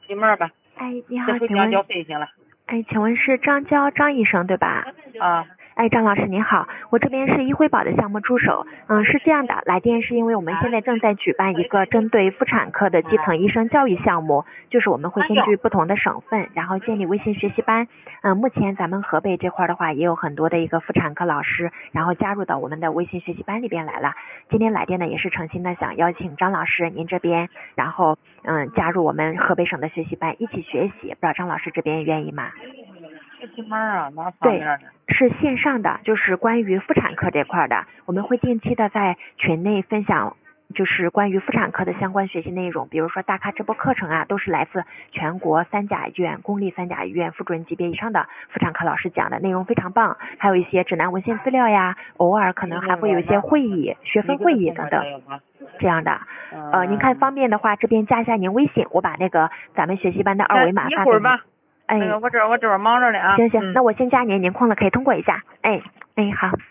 进门吧。 哎，你好， 这回请问， 交费行了。 哎，请问是张医生对吧？ 啊。 哎，张老师您好，我这边是医惠保的项目助手。是这样的，来电是因为我们现在正在举办一个针对妇产科的基层医生教育项目，就是我们会根据不同的省份，然后建立微信学习班。目前咱们河北这块的话，也有很多的一个妇产科老师，然后加入到我们的微信学习班里边来了。今天来电呢，也是诚心的想邀请张老师您这边，然后加入我们河北省的学习班一起学习，不知道张老师这边愿意吗？ 学习班啊，哪方面的？ 是线上的，就是关于妇产科这块的，我们会定期的在群内分享，就是关于妇产科的相关学习内容，比如说大咖直播课程啊，都是来自全国3甲医院、公立3甲医院副主任级别以上的妇产科老师讲的，内容非常棒，还有一些指南文献资料呀，偶尔可能还会有一些会议、学分会议等等这样的。您看方便的话，这边加一下您微信，我把那个咱们学习班的2维码发给您。 哎，我这边忙着呢啊。 行，那我先加您空了可以通过一下。哎，好。